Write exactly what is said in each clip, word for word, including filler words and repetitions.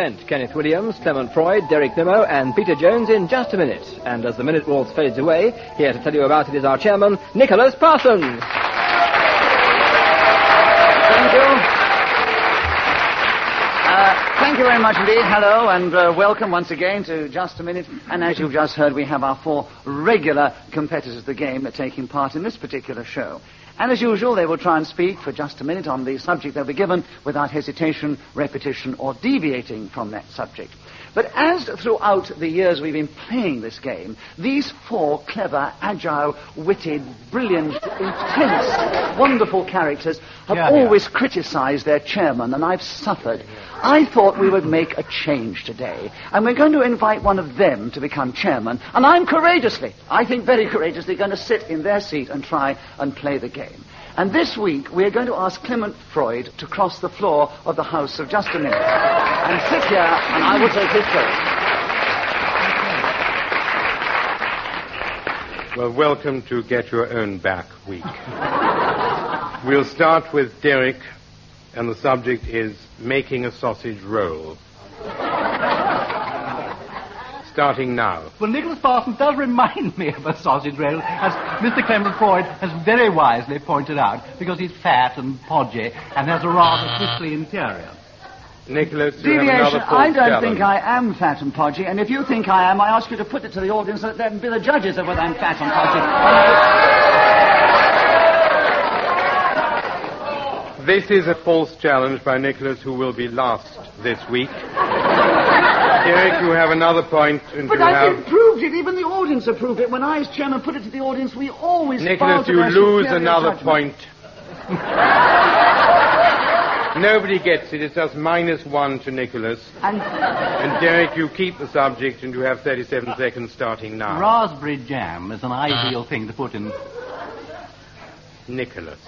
present Kenneth Williams, Clement Freud, Derek Nimmo and Peter Jones in just a minute. And as the minute waltz fades away, here to tell you about it is our chairman, Nicholas Parsons. Thank you. Uh, thank you very much indeed. Hello and uh, welcome once again to Just a Minute. And as you've just heard, we have our four regular competitors of the game taking part in this particular show. And as usual, they will try and speak for just a minute on the subject they'll be given without hesitation, repetition, or deviating from that subject. But as throughout the years we've been playing this game, these four clever, agile, witted, brilliant, intense, wonderful characters have yeah, always yeah. criticised their chairman, and I've suffered. I thought we would make a change today, and we're going to invite one of them to become chairman, and I'm courageously, I think very courageously, going to sit in their seat and try and play the game. And this week, we're going to ask Clement Freud to cross the floor of the House of Just a Minute and sit here, and I will take his place. Well, welcome to Get Your Own Back Week. We'll start with Derek, and the subject is making a sausage roll. Starting now. Well, Nicholas Parsons does remind me of a sausage roll, as Mister Clement Freud has very wisely pointed out, because he's fat and podgy and has a rather twistly interior. Nicholas, you have Deviation, another false I don't challenge. think I am fat and podgy, and if you think I am, I ask you to put it to the audience and let them be the judges of whether I'm fat and podgy. This is a false challenge by Nicholas, who will be last this week. Derek, you have another point, and But you I've have... improved it. Even the audience approved it. When I, as chairman, put it to the audience, we always bow Nicholas, to you their lose superior another judgment. point. Nobody gets it. It's just minus one to Nicholas. And And Derek, you keep the subject, and you have thirty-seven seconds starting now. Raspberry jam is an ideal thing to put in... Nicholas.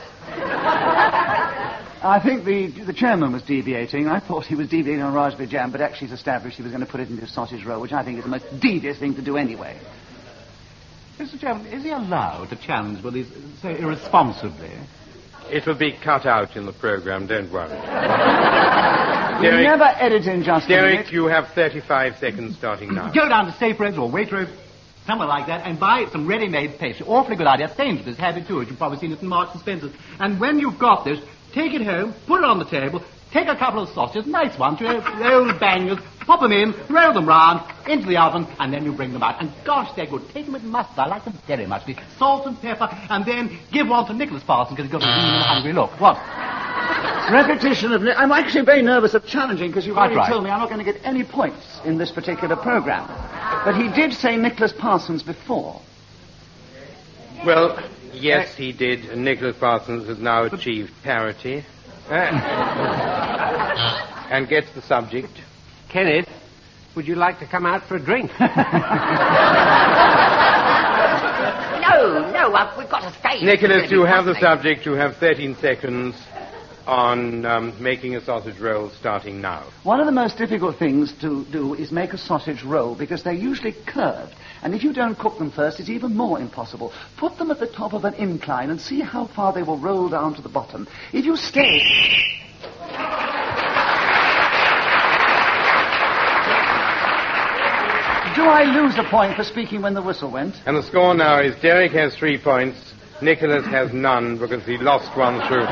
I think the the chairman was deviating. I thought he was deviating on raspberry jam, but actually he's established he was going to put it into his sausage roll, which I think is the most devious thing to do anyway. Mister Chairman, is he allowed to challenge with these so irresponsibly? It will be cut out in the program, don't worry. We Derek, never edit in just a Derek, minute. you have thirty-five seconds starting now. Go down to Staples or Waitrose, somewhere like that, and buy some ready-made pastry. Awfully good idea. Sainsbury's have it too, as you've probably seen it in Marks and Spencer's. And when you've got this, take it home, put it on the table, take a couple of sausages, nice ones, you know, old bangers, pop them in, roll them round, into the oven, and then you bring them out. And gosh, they're good. Take them with mustard. I like them very much. With salt and pepper, and then give one to Nicholas Parsons, because he's got a lean and hungry look. What? Repetition of... I'm actually very nervous of challenging, because you've Quite already right. told me I'm not going to get any points in this particular program. But he did say Nicholas Parsons before. Well, yes, he did. And Nicholas Parsons has now achieved parity. And gets the subject. Kenneth, would you like to come out for a drink? No, no, uh, we've got to stay. Nicholas, It's you gonna be have the fascinating. subject. You have thirteen seconds on um, making a sausage roll starting now. One of the most difficult things to do is make a sausage roll, because they're usually curved. And if you don't cook them first, it's even more impossible. Put them at the top of an incline and see how far they will roll down to the bottom. If you stay... Do I lose a point for speaking when the whistle went? And the score now is Derek has three points, Nicholas has none because he lost one through.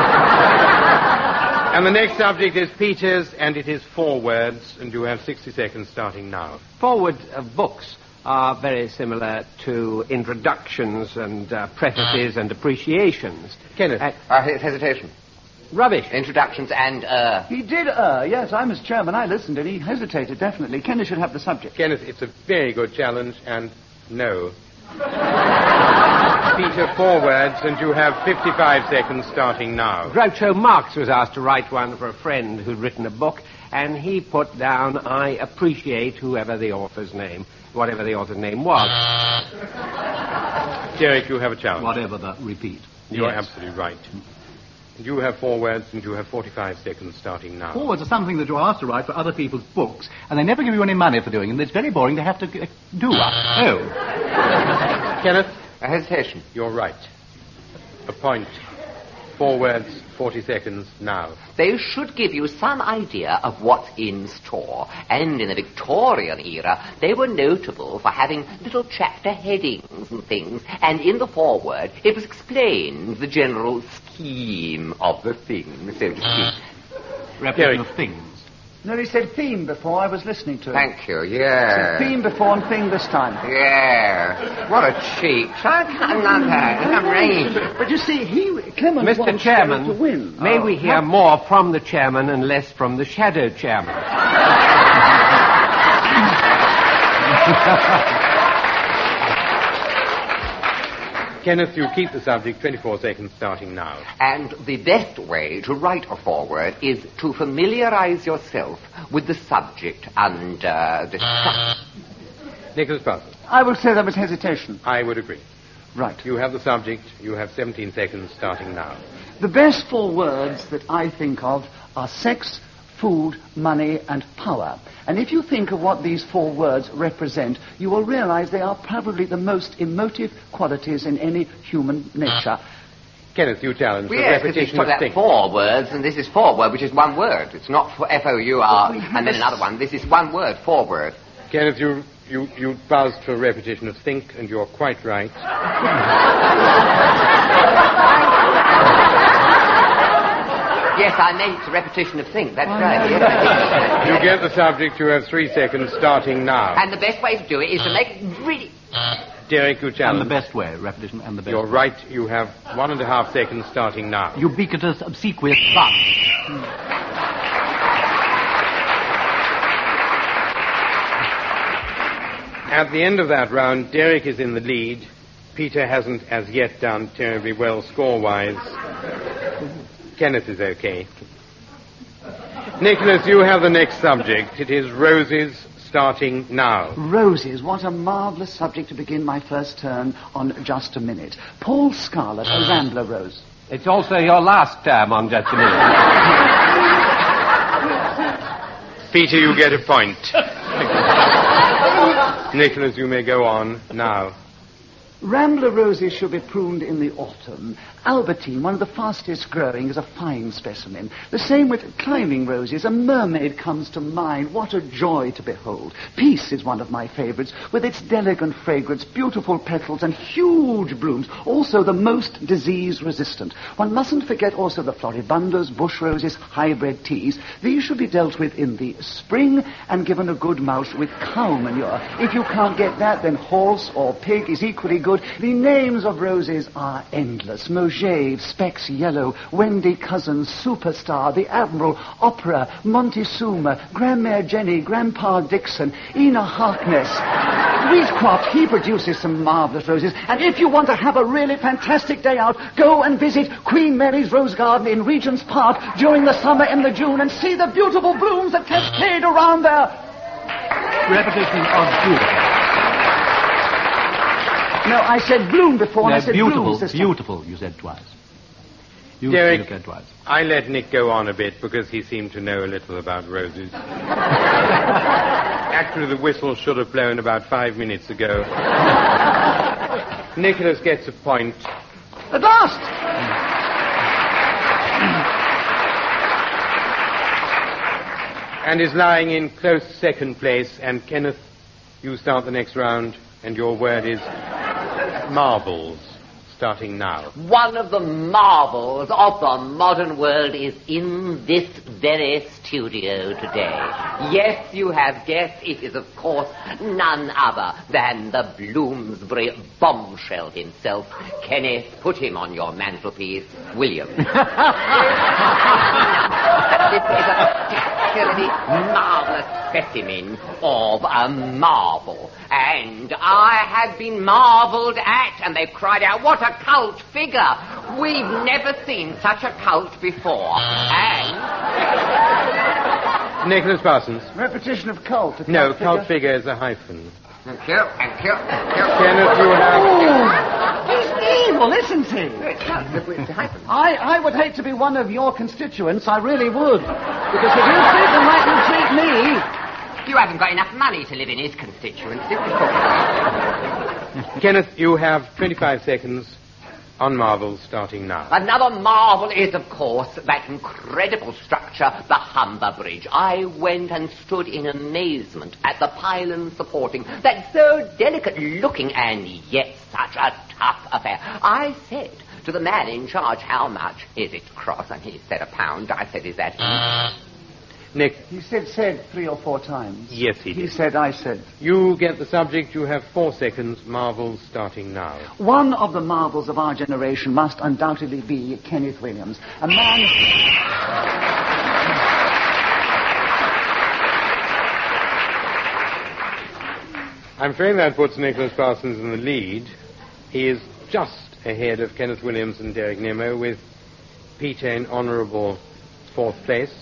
And the next subject is Peter's, and it is four words, and you have sixty seconds starting now. Forward of books are very similar to introductions and uh, prefaces and appreciations. Kenneth. Uh, Uh, he- hesitation. rubbish. Introductions and, uh... He did err, yes. I'm his chairman. I listened and he hesitated, definitely. Kenneth should have the subject. Kenneth, it's a very good challenge, and no. Peter, four words, and you have fifty-five seconds starting now. Groucho Marx was asked to write one for a friend who'd written a book, and he put down, I appreciate whoever the author's name, whatever the author's name was. Derek, you have a challenge. Whatever the repeat. You are Yes. absolutely right. You have four words, and you have forty-five seconds starting now. Forwards are something that you're asked to write for other people's books, and they never give you any money for doing them. It's very boring. They have to uh, do up. Oh. Kenneth, A hesitation. you're right. A point. Four words, forty seconds now. They should give you some idea of what's in store. And in the Victorian era, they were notable for having little chapter headings and things. And in the foreword, it was explained the general scheme of the thing, so to speak. Repetition of things. No, he said theme before. I was listening to him. Thank you, yeah. Said theme before and thing this time. Yeah. What a cheek. I can't love that. I'm right. But you see, he, Clement Mister wants Chairman, to win. may Oh. we hear more from the chairman and less from the shadow chairman? Kenneth, you keep the subject, twenty-four seconds starting now. And the best way to write a foreword is to familiarize yourself with the subject under discussion. Nicholas Parsons. I will say there was hesitation. I would agree. Right. You have the subject. You have seventeen seconds starting now. The best four words that I think of are sex, food, money, and power. And if you think of what these four words represent, you will realize they are probably the most emotive qualities in any human nature. Kenneth, you challenge Well, the yes, because he's repetition put of that things. four words, and this is forward, which is one word. It's not for F O U R But we have and then a another one. This is one word, forward. Kenneth, you, you, you buzzed for repetition of think, and you're quite right. Yes, I meant repetition of think. That's right. Yes. You get the subject. You have three seconds starting now. And the best way to do it is to make it really... Derek, you And challenge. the best way, repetition and the best You're way. right. You have one and a half seconds starting now. Ubiquitous, obsequious, fun. At the end of that round, Derek is in the lead. Peter hasn't as yet done terribly well score-wise. Kenneth is okay. Nicholas, you have the next subject. It is roses starting now. Roses, what a marvellous subject to begin my first turn on Just a Minute. Paul Scarlett, a rambler rose. It's also your last term on Just a Minute. Peter, you get a point. Nicholas, you may go on now. Rambler roses should be pruned in the autumn. Albertine, one of the fastest growing, is a fine specimen. The same with climbing roses. A mermaid comes to mind. What a joy to behold. Peace is one of my favourites, with its delicate fragrance, beautiful petals, and huge blooms. Also the most disease-resistant. One mustn't forget also the floribundas, bush roses, hybrid teas. These should be dealt with in the spring and given a good mulch with cow manure. If you can't get that, then horse or pig is equally good. The names of roses are endless. Mojave, Specs Yellow, Wendy Cousins, Superstar, The Admiral, Opera, Montezuma, Grandmere Jenny, Grandpa Dixon, Ena Harkness. Wheatcroft, he produces some marvellous roses. And if you want to have a really fantastic day out, go and visit Queen Mary's Rose Garden in Regent's Park during the summer and the June and see the beautiful blooms that cascade around there. Repetition of beautiful. No, I said bloom before, and I No, said beautiful, blooms this time. beautiful, you said twice. You Derek. said twice. I let Nick go on a bit because he seemed to know a little about roses. Actually, the whistle should have blown about five minutes ago. Nicholas gets a point. At last! And is lying in close second place. And Kenneth, you start the next round, and your word is marbles, starting now. One of the marvels of the modern world is in this very studio today. Yes, you have guessed, it is, of course, none other than the Bloomsbury bombshell himself. Kenneth, put him on your mantelpiece. William. This is a particularly marvelous specimen of a marvel. And I have been marveled at, and they've cried out, what a cult figure! We've never seen such a cult before. And... Nicholas Parsons. Repetition of cult. a No, figure. cult figure is a hyphen. Thank you, thank you, thank you. Kenneth, you have... He's evil, isn't he? It's a hyphen. I, I would hate to be one of your constituents, I really would. Because if you treat them like you treat me... You haven't got enough money to live in his constituency. Kenneth, you have twenty-five seconds On marbles, starting now. Another marvel is, of course, that incredible structure, the Humber Bridge. I went and stood in amazement at the pylon supporting that so delicate-looking and yet such a tough affair. I said to the man in charge, how much is it, Cross? And he said a pound. I said, is that... Nick. He said, said three or four times. Yes, he did. He said, I said. You get the subject. You have four seconds. Marbles starting now. One of the marvels of our generation must undoubtedly be Kenneth Williams. A man... I'm afraid that puts Nicholas Parsons in the lead. He is just ahead of Kenneth Williams and Derek Nemo, with Peter in honourable fourth place.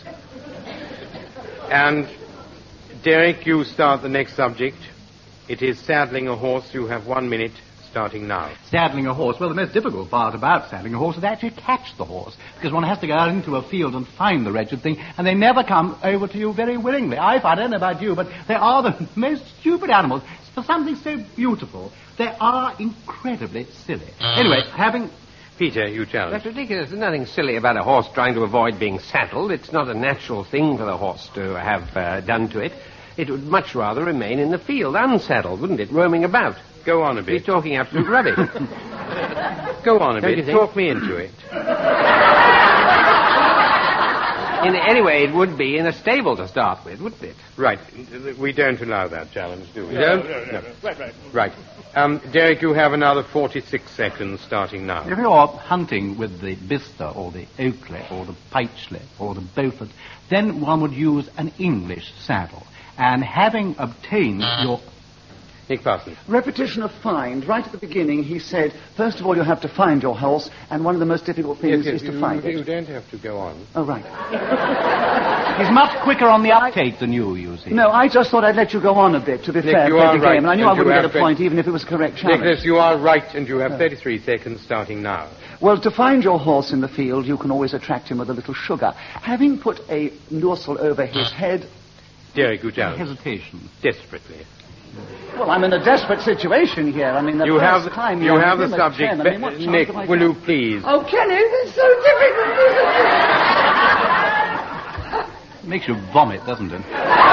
And, Derek, you start the next subject. It is saddling a horse. You have one minute, starting now. Saddling a horse. Well, the most difficult part about saddling a horse is actually catch the horse, because one has to go out into a field and find the wretched thing, and they never come over to you very willingly. I, I don't know about you, but they are the most stupid animals. For something so beautiful, they are incredibly silly. Anyway, having... Peter, you challenge. That's ridiculous. There's nothing silly about a horse trying to avoid being saddled. It's not a natural thing for the horse to have uh, done to it. It would much rather remain in the field, unsaddled, wouldn't it, roaming about? Go on a bit. You're talking absolute rubbish. Go on a Don't bit. you think? Talk me into it. In any way, it would be in a stable to start with, wouldn't it? Right. We don't allow that challenge, do we? No, don't? no, no, no. Right, right. Right. Um, Derek, you have another forty-six seconds, starting now. If you're hunting with the Bicester or the Oakley or the Pytchley or the Beaufort, then one would use an English saddle. And having obtained your... Nick Parsons. Repetition of find. Right at the beginning, he said, first of all, you have to find your horse, and one of the most difficult things Yes, yes, is to you, find you it. don't have to go on. Oh, right. He's much quicker on the uptake than you, you see. No, I just thought I'd let you go on a bit, to be Nick, fair, you play are the right, game, and I knew and I you wouldn't get a have been- point even if it was a correct challenge. Nicholas, you are right, and you have thirty-three seconds, starting now. Well, to find your horse in the field, you can always attract him with a little sugar. Having put a noosel over his head... Derek, you challenge. Hesitation. Desperately. Well, I'm in a desperate situation here. I mean, the You first have, time you you're have the him at subject. ten, I mean, what chance Nick, have I will got? you please? Oh, Kenny, this is so difficult. Makes you vomit, doesn't it?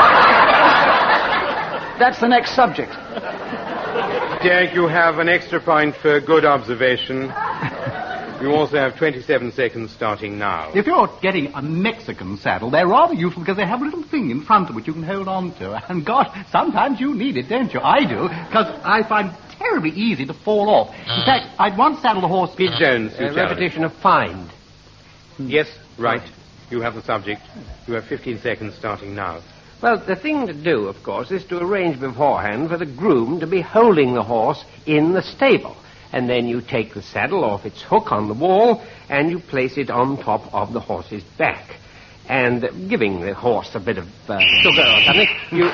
That's the next subject. Derek, you have an extra point for good observation. You also have twenty-seven seconds, starting now. If you're getting a Mexican saddle, they're rather useful because they have a little thing in front of which you can hold on to. And, gosh, sometimes you need it, don't you? I do, because I find it terribly easy to fall off. In fact, I'd once saddled a horse... Pete Jones, you A challenge. repetition of find. Yes, right. You have the subject. You have fifteen seconds, starting now. Well, the thing to do, of course, is to arrange beforehand for the groom to be holding the horse in the stable. And then you take the saddle off its hook on the wall, and you place it on top of the horse's back. And uh, giving the horse a bit of uh, sugar or something, you...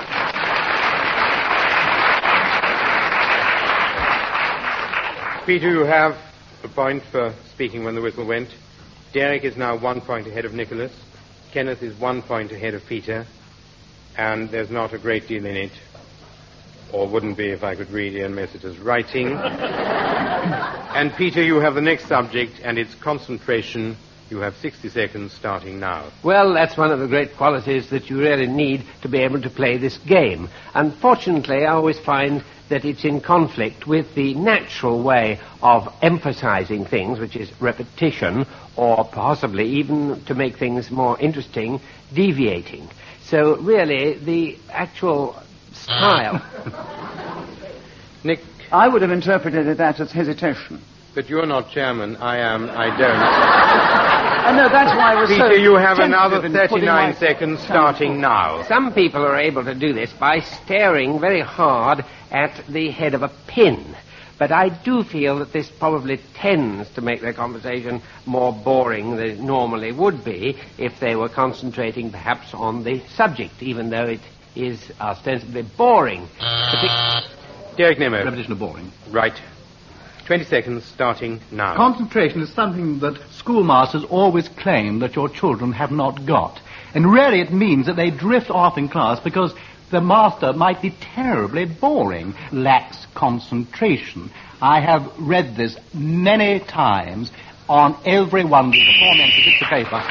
Peter, you have a point for speaking when the whistle went. Derek is now one point ahead of Nicholas. Kenneth is one point ahead of Peter. And there's not a great deal in it. Or wouldn't be if I could read Ian Messiter's writing. And Peter, you have the next subject, and it's concentration. You have sixty seconds, starting now. Well, that's one of the great qualities that you really need to be able to play this game. Unfortunately, I always find that it's in conflict with the natural way of emphasizing things, which is repetition, or possibly even, to make things more interesting, deviating. So really, the actual style... Nick, I would have interpreted that as hesitation. but you're not chairman. I am. I don't. I know, that's why I was so Peter, you have tentative another in putting thirty-nine my- seconds, starting now. Some people are able to do this by staring very hard at the head of a pin. But I do feel that this probably tends to make their conversation more boring than it normally would be if they were concentrating perhaps on the subject, even though it is ostensibly boring. Derek Nemo. Repetition of boring. Right. Twenty seconds, starting now. Concentration is something that schoolmasters always claim that your children have not got. And really it means that they drift off in class because the master might be terribly boring, lacks concentration. I have read this many times on every one of the aforementioned bits of paper.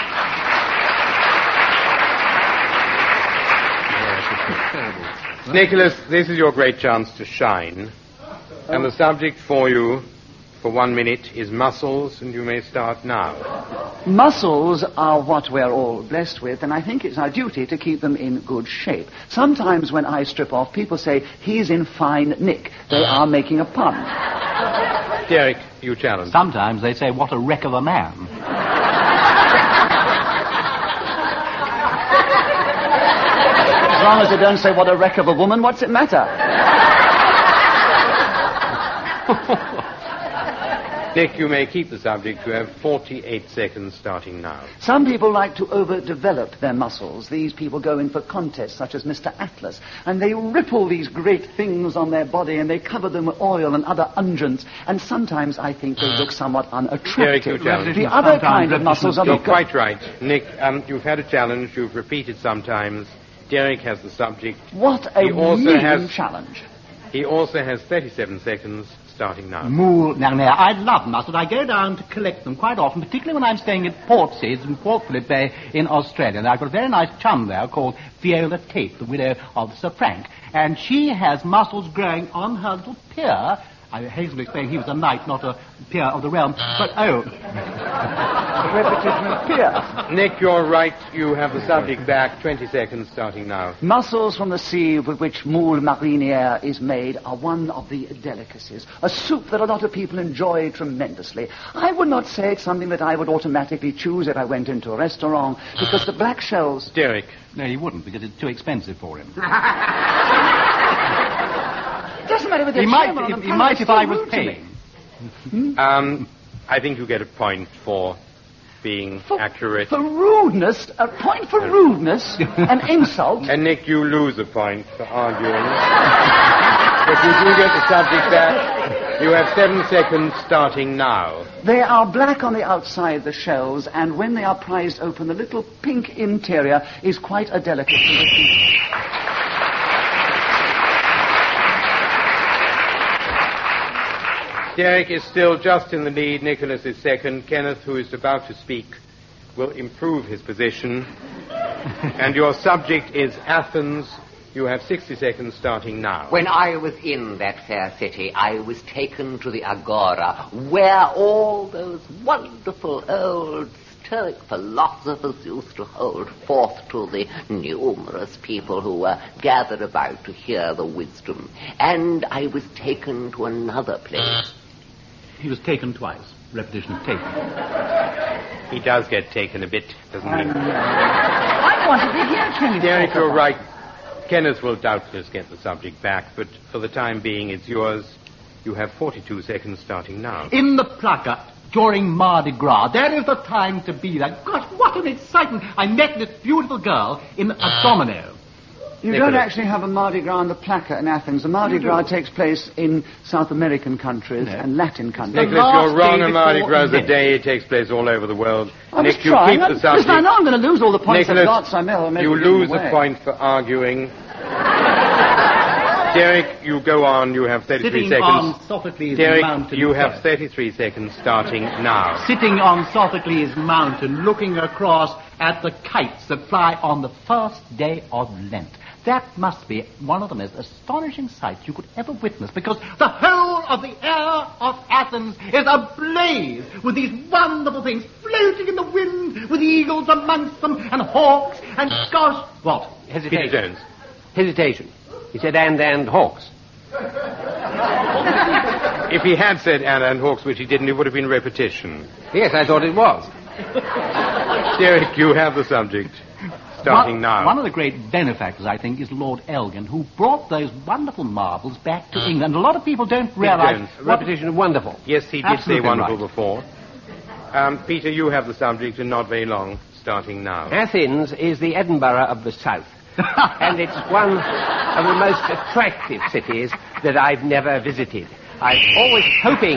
Nicholas, this is your great chance to shine. And the subject for you for one minute is muscles, and you may start now. Muscles are what we're all blessed with, and I think it's our duty to keep them in good shape. Sometimes when I strip off, people say, he's in fine nick. They are making a pun. Derek, you challenge. Sometimes they say, what a wreck of a man. As long as they don't say, what a wreck of a woman, what's it matter? Nick, you may keep the subject. You have forty-eight seconds starting now. Some people like to overdevelop their muscles. These people go in for contests, such as Mister Atlas, and they ripple these great things on their body, and they cover them with oil and other unguents, and sometimes I think they look somewhat unattractive. Derek, you the other kind of muscles are... You're quite right. Nick, um, you've had a challenge. You've repeated sometimes. Derek has the subject. What a He also mean has- challenge. He also has thirty-seven seconds starting now. Moule Narnier. I love muscles. I go down to collect them quite often, particularly when I'm staying at Portsea in Port Phillip Bay in Australia. And I've got a very nice chum there called Viola Tate, the widow of Sir Frank. And she has muscles growing on her little pier. I hasten to explain he was a knight, not a peer of the realm. But, oh... Repetition of pier. Nick, you're right. You have the subject back. twenty seconds starting now. Mussels from the sea with which moule marinière is made are one of the delicacies. A soup that a lot of people enjoy tremendously. I would not say it's something that I would automatically choose if I went into a restaurant, because the black shells... Derek. No, he wouldn't, because it's too expensive for him. Doesn't matter whether He it's might, shame or if, not, he might it's if so I was rude to me. paying. Um, I think you get a point for being For, accurate. for rudeness, a point for rudeness, an insult. And Nick, you lose a point for arguing. But you do get the subject back. You have seven seconds starting now. They are black on the outside, the shells, and when they are prized open, the little pink interior is quite a delicacy. Derek is still just in the lead. Nicholas is second. Kenneth, who is about to speak, will improve his position. And your subject is Athens. You have sixty seconds starting now. When I was in that fair city, I was taken to the Agora, where all those wonderful old Stoic philosophers used to hold forth to the numerous people who were gathered about to hear the wisdom. And I was taken to another place. He was taken twice. Repetition of taken. He does get taken a bit, doesn't he? I wanted to hear Kenneth. Derek, you're right. Kenneth will doubtless get the subject back, but for the time being, it's yours. You have forty-two seconds starting now. In the Plaka, during Mardi Gras, there is the time to be there. Gosh, what an excitement! I met this beautiful girl in a domino. You Nicholas. don't actually have a Mardi Gras in the Plaka in Athens. The Mardi Gras takes place in South American countries No. and Latin countries. The Nicholas, last you're wrong. day A Mardi before Gras is a Lent. day. It takes place all over the world. I was Nick, you trying. keep I- the subject. Listen, I know I'm going to lose all the points I've Nicholas, got, so I may as well make you it give lose them a away. point for arguing. Derek, you go on. You have thirty-three Sitting seconds. on Sophocles' Derek, mountain. you have first. thirty-three seconds starting now. Sitting on Sophocles' mountain, looking across at the kites that fly on the first day of Lent. That must be one of the most astonishing sights you could ever witness, because the whole of the air of Athens is ablaze with these wonderful things floating in the wind, with eagles amongst them, and hawks, and gosh, what? Hesitation. Peter Jones. Hesitation. He said and and hawks. If he had said Anna and Hawks, which he didn't, it would have been repetition. Yes, I thought it was. Derek, you have the subject. Starting one, now. One of the great benefactors, I think, is Lord Elgin, who brought those wonderful marbles back to England. A lot of people don't realize... Jones. A repetition of wonderful. Yes, he did say Absolutely wonderful right. before. Um, Peter, you have the subject, and not very long. Starting now. Athens is the Edinburgh of the South. And it's one of the most attractive cities that I've never visited. I'm always hoping...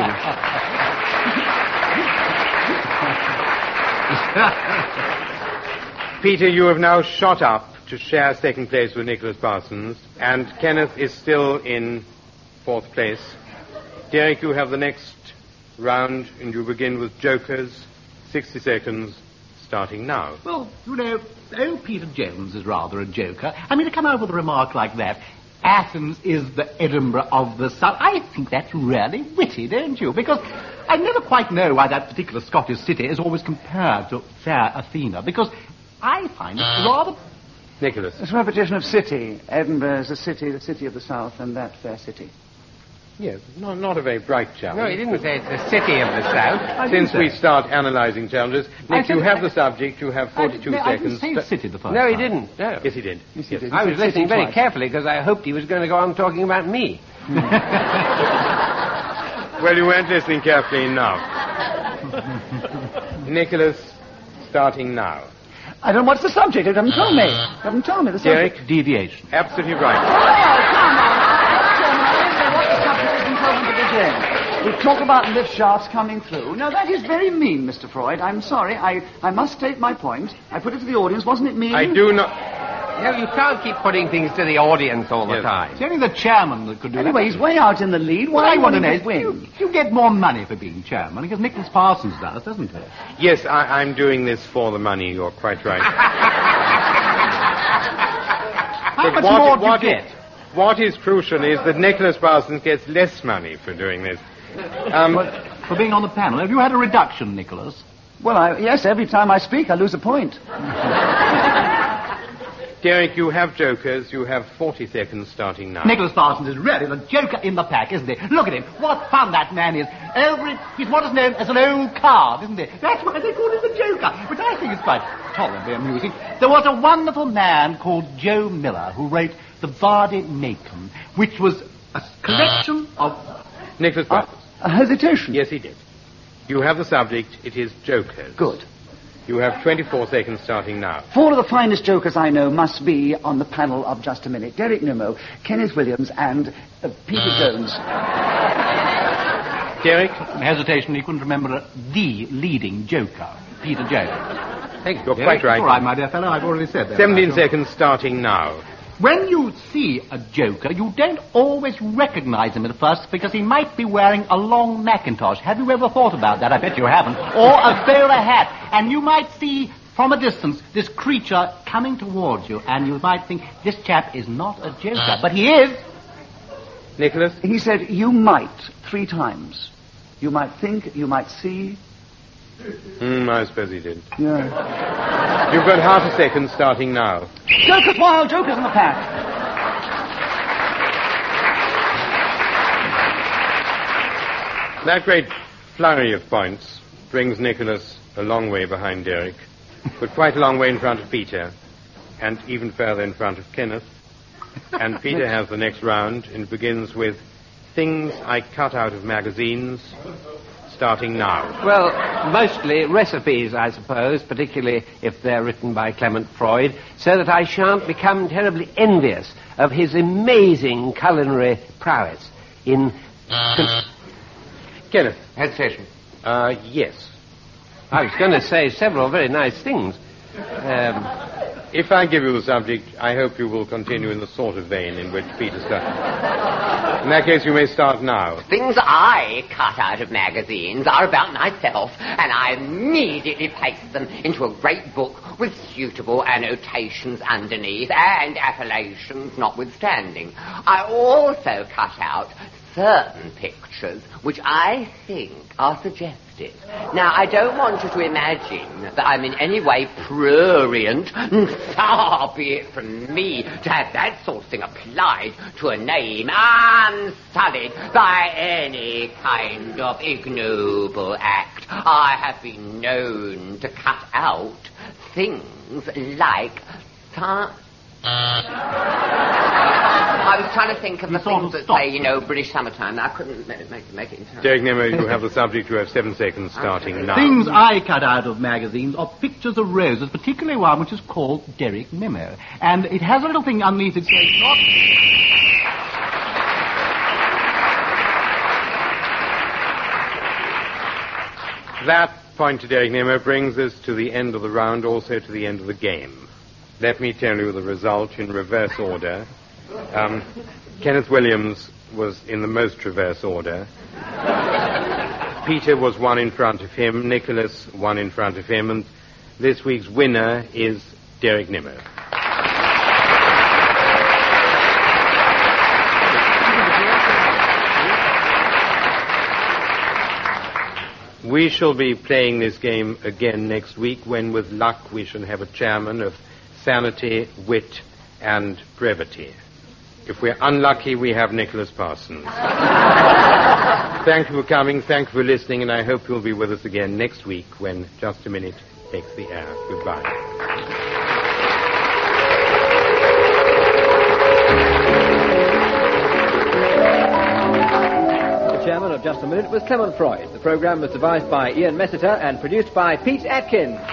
Peter, you have now shot up to share second place with Nicholas Parsons, and Kenneth is still in fourth place. Derek, you have the next round, and you begin with jokers. sixty seconds, starting now. Well, you know, old Peter Jones is rather a joker. I mean, to come out with a remark like that, Athens is the Edinburgh of the South, I think that's really witty, don't you? Because I never quite know why that particular Scottish city is always compared to fair Athena, because I find it rather... Nicholas. It's a repetition of city. Edinburgh is a city, the city of the South, and that fair city. Yes, not, not a very bright challenge. No, he didn't say it's the city of the South. Since we start analysing challenges, Nick, said- you have the subject, you have forty-two I, seconds. I didn't say city the first No, he time. didn't. No. Yes, he did. Yes, he did. I He was said listening city very twice. carefully because I hoped he was going to go on talking about me. Well, you weren't listening carefully enough. Nicholas, starting now. I don't know what's the subject. You haven't told me. You haven't told me the subject. Derek, Deviation. absolutely right. Oh, come on. What the subject isn't told me to begin. We talk about lift shafts coming through. No, that is very mean, Mister Freud. I'm sorry. I, I must state my point. I put it to the audience. Wasn't it mean? I do not... No, you can't keep putting things to the audience all the Yes. time. It's only the chairman that could do Anyway, that. he's way out in the lead. What Why I do you want want to know him is, to win? you, you get more money for being chairman, because Nicholas Parsons does, doesn't he? Yes, I, I'm doing this for the money, you're quite right. How But much what- more do what you is- get? What is crucial is that Nicholas Parsons gets less money for doing this. Um, For being on the panel. Have you had a reduction, Nicholas? Well, I, yes, every time I speak, I lose a point. Derek, you have jokers. You have forty seconds starting now. Nicholas Parsons is really the joker in the pack, isn't he? Look at him. What fun that man is. Every, he's what is known as an old card, isn't he? That's why they call him the Joker, which I think is quite tolerably amusing. There was a wonderful man called Joe Miller who wrote The Vade Mecum, which was a collection of... Nicholas Parsons. A hesitation. Yes, he did. You have the subject. It is jokers. Good. You have twenty-four seconds starting now. Four of the finest jokers I know must be on the panel of Just a Minute. Derek Nimmo, Kenneth Williams, and uh, Peter Jones. Derek, Hesitation, you couldn't remember the leading joker, Peter Jones. Thank you. you're Derek. quite right. All right, my dear fellow, I've already said that. seventeen Right. seconds starting now. When you see a joker, you don't always recognize him at first because he might be wearing a long Macintosh. Have you ever thought about that? I bet you haven't. Or a bowler hat. And you might see from a distance this creature coming towards you, and you might think, this chap is not a joker. But he is. Nicholas, He said, you might, three times. You might think, you might see. Hmm, I suppose he did. Yeah. You've got half a second starting now. Jokers, wild jokers in the pack. That great flurry of points brings Nicholas a long way behind Derek, but quite a long way in front of Peter, and even further in front of Kenneth. And Peter has the next round, and begins with Things I Cut Out of Magazines, starting now. Well, mostly recipes, I suppose, particularly if they're written by Clement Freud, so that I shan't become terribly envious of his amazing culinary prowess in... Kenneth, Hesitation. uh, yes. I was going to say several very nice things. Um, If I give you the subject, I hope you will continue in the sort of vein in which Peter started. In that case, you may start now. Things I cut out of magazines are about myself, and I immediately place them into a great book with suitable annotations underneath and appellations notwithstanding. I also cut out certain pictures which I think are suggestive. Now, I don't want you to imagine that I'm in any way prurient. Far be it from me to have that sort of thing applied to a name unsullied by any kind of ignoble act. I have been known to cut out things like... Th- I was trying to think of You the sort things of that stopped. say, you know, British summertime. I couldn't make, make, make it in time. Derek Nemo, you have the subject. You have seven seconds starting now. Things I cut out of magazines are pictures of roses, particularly one which is called Derek Memo. And it has a little thing underneath it saying, not... That point to Derek Nemo brings us to the end of the round, also to the end of the game. let me tell you the result in reverse order. Um, Kenneth Williams was in the most reverse order. Peter was one in front of him, Nicholas one in front of him, and this week's winner is Derek Nimmo. We shall be playing this game again next week when, with luck, we shall have a chairman of sanity, wit, and brevity. If we're unlucky, we have Nicholas Parsons. Thank you for coming, thank you for listening, and I hope you'll be with us again next week when Just a Minute takes the air. Goodbye. The chairman of Just a Minute was Clement Freud. The programme was devised by Ian Messiter and produced by Pete Atkin.